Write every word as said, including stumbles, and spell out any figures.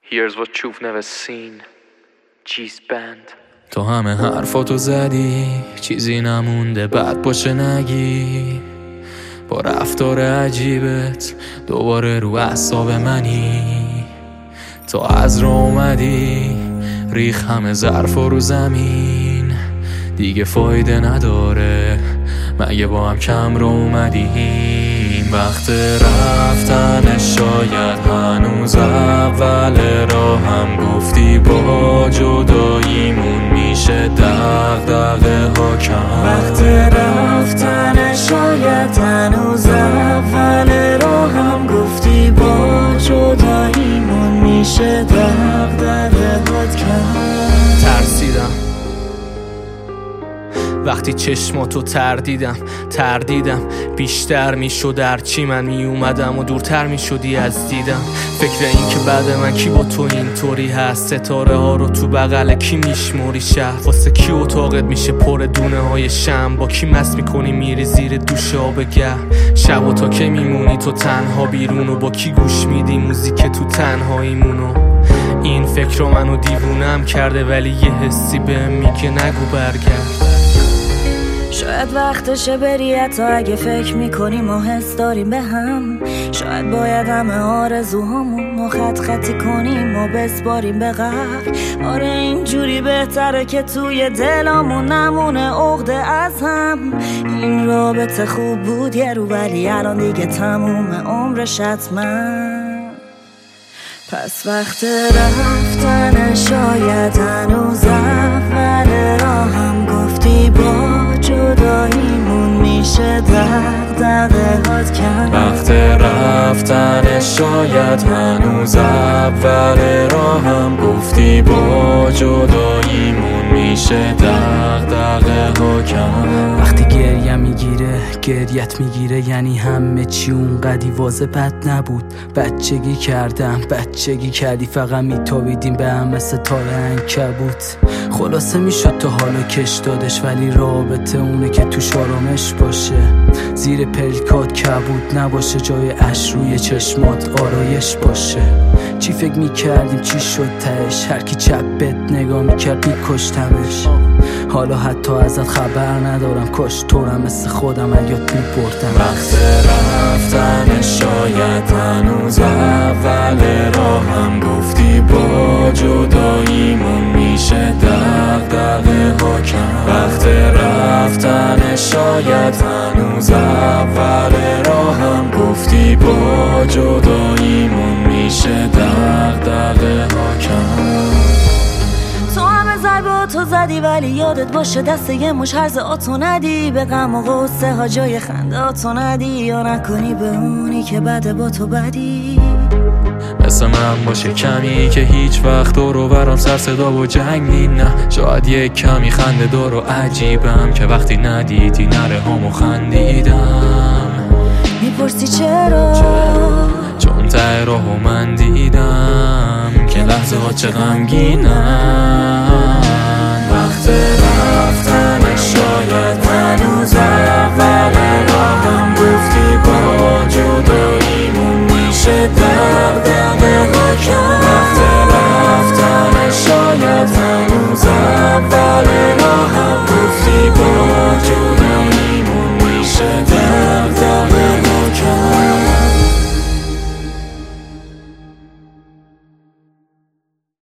Here's what you've never seen. G's band. تو همه حرفاتو زدی، چیزی نمونده بعد باشه نگی. با رفتار عجیبت دوباره رو اعصاب منی. تو از رو اومدی ریخ همه ظرفا رو زمین. دیگه فایده نداره مگه با هم کم رو اومدیم. وقت رفتن شاید هنوز اول راه هم گفتی با جداییمون میشه دغدغه ها کم. وقت رفتن شاید هنوز اول راه هم گفتی با جداییمون میشه دغدغه ها کم. ترسیدم وقتی چشماتو تردیدم تردیدم بیشتر میشد هرچی من میومدم و دورتر میشدی از دیدم. فکر این که بعد من کی با تو اینطوری هست، ستاره ها رو تو بغل کی میشموری، شهر واسه کی اتاقت میشه پر دونه های شم، با کی مست میکنی میری زیر دوش آب گرم. شب و تا که میمونی تو تنها بیرون و با کی گوش میدی موزیک تو تنهاییمونو. این فکر رو منو دیوونم کرده ولی یه حسی بهم میگه نگو برگرد. شاید وقتشه بری حتی اگه فکر میکنی ما حس داریم به هم. شاید باید همه آرزوهامون ما خط خطی کنیم و بسپاریم به قبر. آره اینجوری بهتره که توی دلامون نمونه عقده از هم. این رابطه خوب بود یه رو ولی الان دیگه تموم عمرش حتما. پس وقت رفتن شاید هنوز اول راه هم گفتی با جداییمون میشه دغدغه هات کم. وقت رفتن شاید هنوز اول راه هم گفتی با جداییمون میشه دغدغه ها کم. وقتی گریه میگیره گریت میگیره یعنی همه چی اونقدی واضح بد نبود. بچگی کردم بچگی کردی فقط میتابیدیم به هم مثل تار عنکبوت. خلاصه میشد تا حالا کش دادش ولی رابطه اونه که توش آرامش باشه. زیر پلکات کبود نباشه جای اش روی چشمات آرایش باشه. چی فکر میکردیم چی شد تهش، هر کی چپ بهت نگاه میکرد میکشتمش. حالا حتی ازت خبر ندارم کاش تورم مثل خودم اگات میبردم. وقت رفتن شاید هنوز اول راه هم گفتی با جداییمون میشه دغدغه ها کم. وقت رفتن شاید هنوز اول راه هم گفتی با جداییمون میشه دغدغه ها کم. تو همه ضربه تو زدی ولی یادت باشه دست یه مش هرز آتو ندی. به غم و غصه ها جای خنده آتو ندی یا نکنی به اونی که بده با تو بدی. مثل من باشه کمی که هیچ وقت رو برام سر صدا و جنگ نی نه. شاید یک کمی خنده دار و عجیبم که وقتی ندیدی نره همو خندیدم. میپرسی چرا؟ چون ته راهو من دیدم که لحظه ها چه غمگینم.